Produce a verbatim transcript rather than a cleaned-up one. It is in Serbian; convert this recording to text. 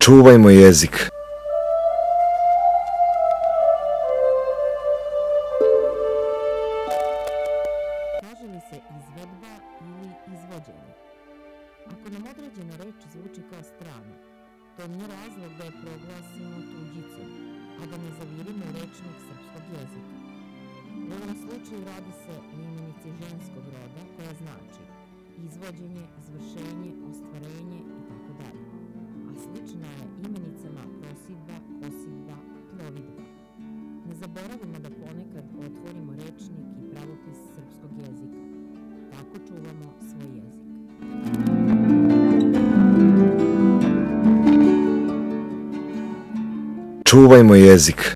Čuvajmo jezik. Kaže li se izvedba ili izvođenje? Ako nam određena reč zvuči kao strana, to nije razlog da je proglasimo tuđicom, a da ne zavirimo u rečnik srpskog jezika. U ovom slučaju radi se o imenici ženskog roda koja znači izvođenje, izvršenje, ostvarenje itd. A slična je imenicama prosidba, kosidba, plovidba. Ne zaboravimo da ponekad otvorimo rečnik i pravopis srpskog jezika. Tako čuvamo svoj jezik. Čuvajmo jezik.